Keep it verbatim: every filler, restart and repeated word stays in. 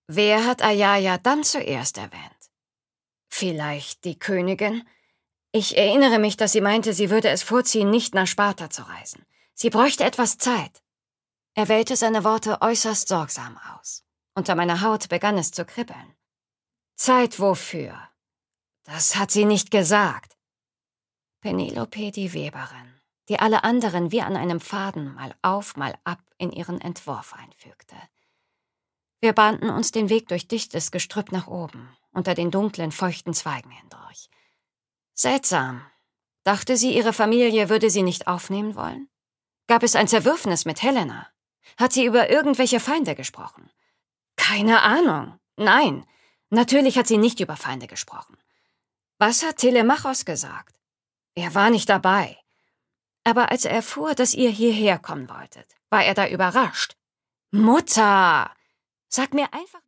Wer hat Ayaya dann zuerst erwähnt? Vielleicht die Königin? Ich erinnere mich, dass sie meinte, sie würde es vorziehen, nicht nach Sparta zu reisen. Sie bräuchte etwas Zeit. Er wählte seine Worte äußerst sorgsam aus. Unter meiner Haut begann es zu kribbeln. Zeit wofür? Das hat sie nicht gesagt. Penelope, die Weberin, die alle anderen wie an einem Faden mal auf, mal ab in ihren Entwurf einfügte. Wir bahnten uns den Weg durch dichtes Gestrüpp nach oben, unter den dunklen, feuchten Zweigen hindurch. Seltsam. Dachte sie, ihre Familie würde sie nicht aufnehmen wollen? Gab es ein Zerwürfnis mit Helena? Hat sie über irgendwelche Feinde gesprochen? Keine Ahnung. Nein, natürlich hat sie nicht über Feinde gesprochen. Was hat Telemachos gesagt? Er war nicht dabei. Aber als er erfuhr, dass ihr hierher kommen wolltet, war er da überrascht. Mutter! Sag mir einfach...